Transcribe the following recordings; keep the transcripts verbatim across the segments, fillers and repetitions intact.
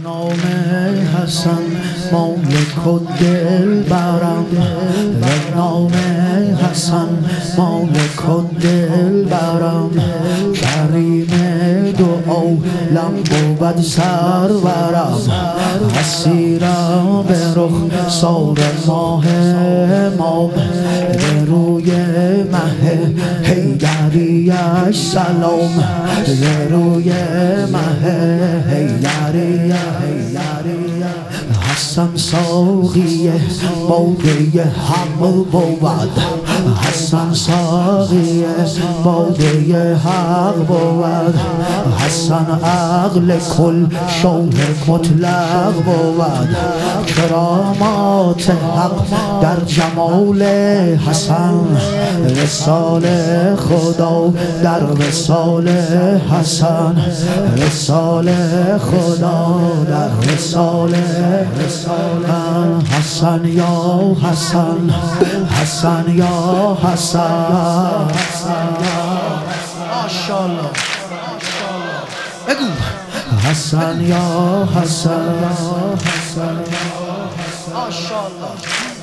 نام حسن مالک و دل برم، به نام حسن مالک و دل برم. کریم دو عالم بود سرورم، اسیرم به رخ سار ماه امام. به روی مه حیدریش سلام، به روی مه حیدریه حیدریه. حسن ساقی باده حق بود، حسن ساقی باده حق بود. حسن عقل کل شوه مطلق بود. کرامات حق در جمال حسن، وصال خدا در وصال حسن، وصال خدا در وصال حسن. یا حسن حسن یا حسن. ماشاءالله بگو حسن یا حسن. ماشاءالله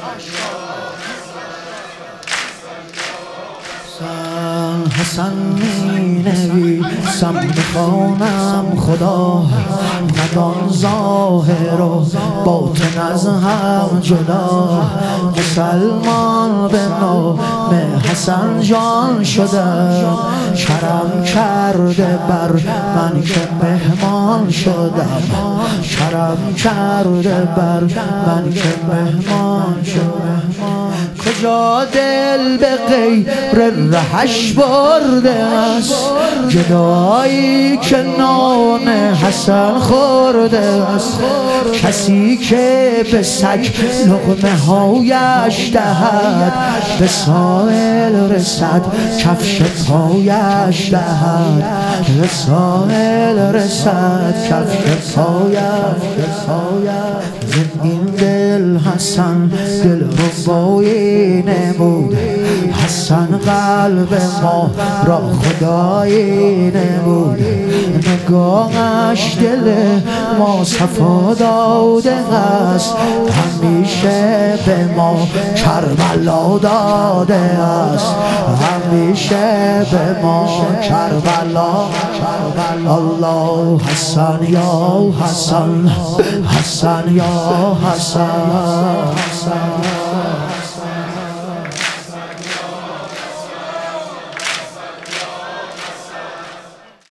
حسن می نویسم میخوانم خدا، ندان ظاهر و باطن از هم جدا. مسلمان به نام حسن جان شدم، کرم کرده بر من که مهمان شدم. کرم کرده بر من که مهمان شدم. کجا دل به غیر رهش برده است، جدایی که نان حسن خورده است. کسی که به سگ لقمه هایش دهد، به سائل رسد کفش پایش دهد. به سائل رسد کفش پایش دهد. این دل حسن دل ربایی نمود، حسن قلب ما را خدایی نمود. نگاهش دل ما صفا داده است، همیشه به ما کربلا داده است. همیشه به ما کربلا. الله حسن یا حسن، حسن یا حسن.